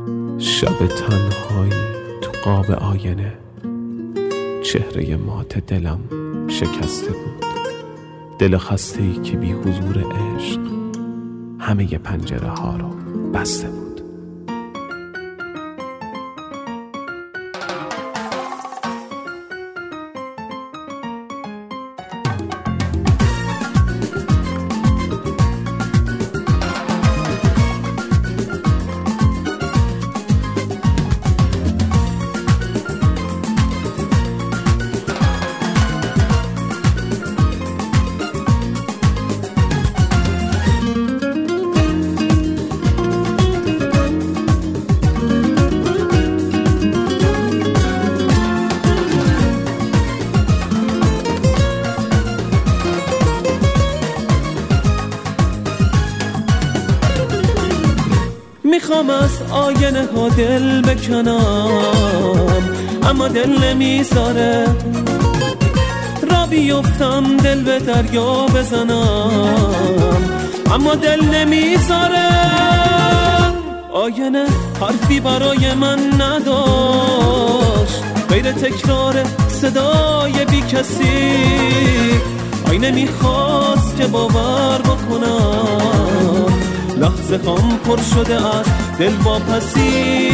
شب تنهایی تو قاب آینه، چهره مات دلم شکسته بود. دل خسته‌ای که بی حضور عشق همه پنجره ها رو بسته بود. میخوام از آینه ها دل بکنم، اما دل نمیذاره. را بیفتم دل به دریا بزنم، اما دل نمیذاره. آینه حرفی برای من نداشت غیر تکرار صدای بی کسی. آینه میخواست که باور بکنم، لحظه هم پر شده از دل واپسی.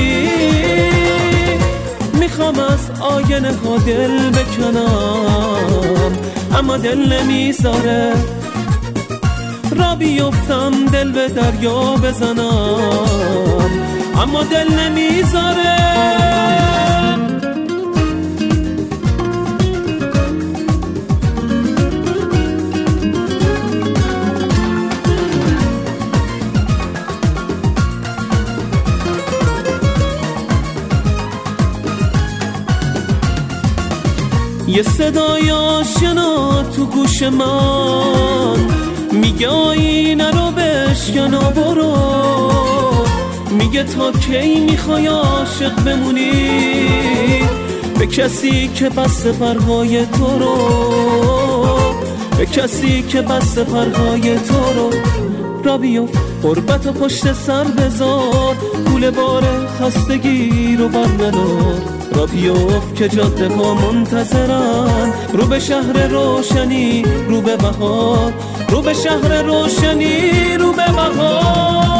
میخوام از آینه ها دل بکنم، اما دل نمیذاره. را بیفتم دل به دریا بزنم، اما دل نمیذاره. یه صدای آشنا تو گوش من میگه آینه رو بشکن و برو. میگه تا کی میخوای عاشق بمونی به کسی که بسته پرهای تو رو، به کسی که بسته پرهای تو رو. را بیفت غربت و پشت سر بذار، کوله بار خستگی رو برندار. را بیفت که جاده ها منتظرن، رو به شهر روشنی رو به بهار، رو به شهر روشنی رو به بهار.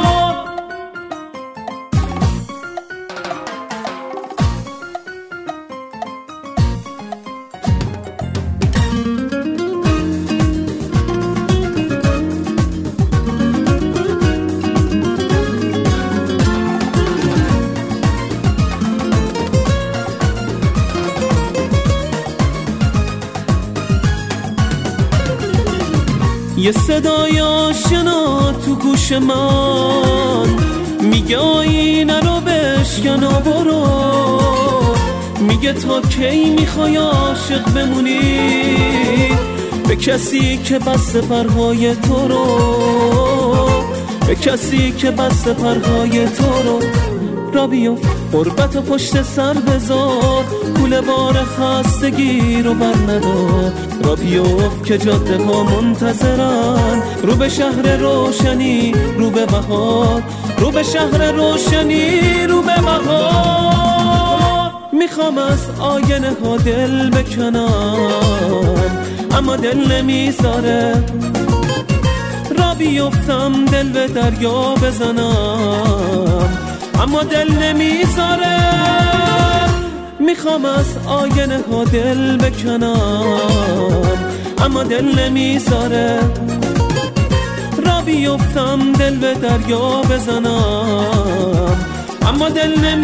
یه صدای آشنا تو گوش من میگه آینه رو بشکن و برو. میگه تا کی میخوای عاشق بمونی به کسی که بسته پرهای تو رو، به کسی که بسته پرهای تو رو. را بیفت غربت و پشت سر بذار، کوله بار خستگی رو برندار. را بیفت که جاده ها منتظرن، رو به شهر روشنی رو به بهار، رو به شهر روشنی رو به بهار. میخوام از آینه ها دل بکنم، اما دل نمیذاره. را بیفتم دل به دریا بزنم، اما دل نمیذاره. میخوام از آینه ها دل بکنم، اما دل نمیذاره. را بیفتم دل به دریا بزنم، اما دل نمیذاره.